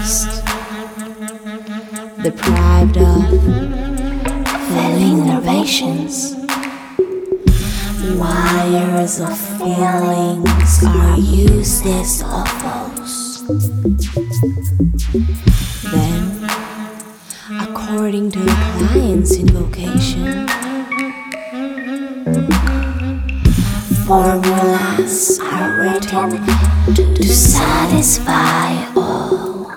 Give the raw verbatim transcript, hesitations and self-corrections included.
lost, deprived of feeling innovations. Wires of feelings are used as offals. Then, according to the client's invocation, formulas are written to satisfy all.